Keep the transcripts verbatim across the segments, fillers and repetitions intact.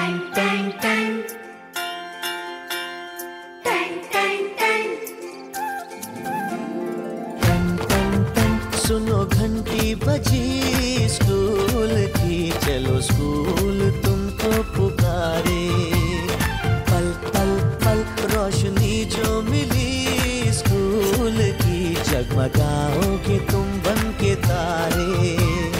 सुनो घंटी बजी स्कूल की, चलो स्कूल तुमको पुकारे। पल पल पल रोशनी जो मिली स्कूल की, जगमगाओगे तुम बन के तारे।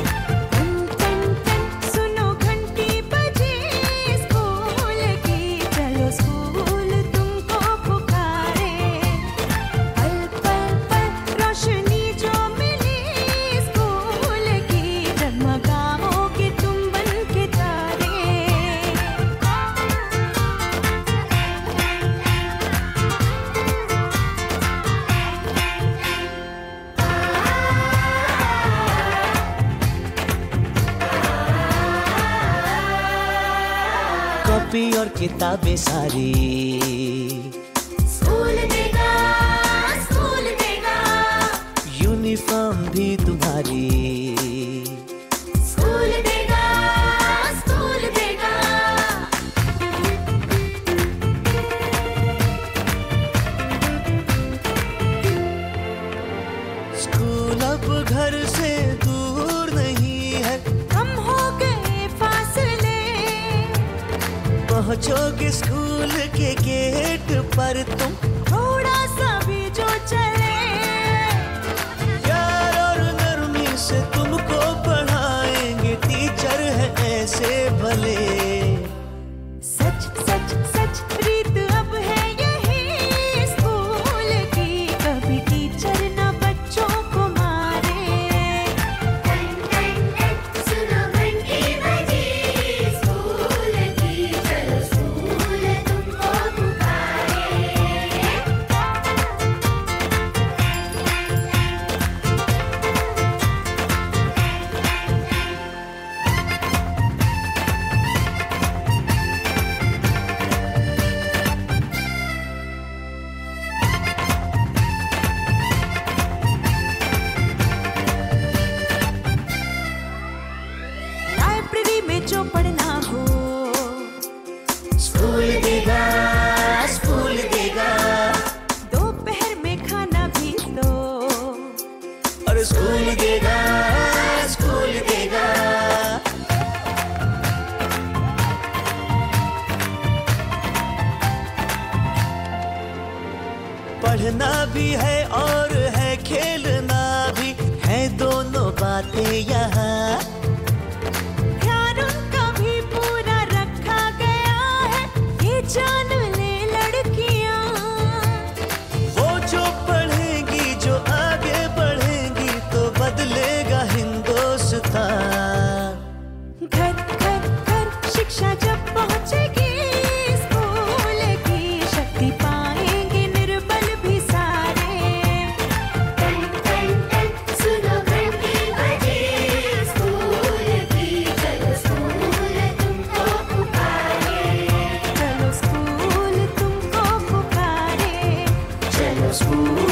कॉपी और किताबें सारी स्कूल देगा, स्कूल देगा। यूनिफॉर्म भी तुम्हारी स्कूल देगा, स्कूल देगा। स्कूल अब घर से दूर नहीं है, कम हो गए फासले। पहुंचोगे स्कूल के गेट पर तुम, थोड़ा सा भी जो चले। प्यार और नरमी से तुमको पढ़ाएंगे टीचर है ऐसे भले। सच सच सच रीत अब है यही स्कूल की, कभी टीचर न बच्चों को मारे। सुनो घंटी बजी स्कूल की, चलो स्कूल तुमको पुकारे। लाइब्रेरी में जो पढ़ना हो, स्कूल देगा, स्कूल देगा। दोपहर में खाना भी तो, और स्कूल देगा, स्कूल देगा। पढ़ना भी है और है खेलना भी है, दोनों बातें यहाँ। ध्यान उनका भी पूरा रखा गया है, ये जान ले लड़कियां। वो जो पढ़ेंगी, जो आगे बढ़ेंगी, तो बदलेगा हिंदुस्तान। घर घर घर शिक्षा जब पहुंचेगी स्कूल की, शक्ति पाएंगे निर्बल भी सारे। सुनो घंटी बजी स्कूल की, चलो स्कूल तुमको पुकारे। चलो स्कूल तुमको पुकारे। चलो स्कूल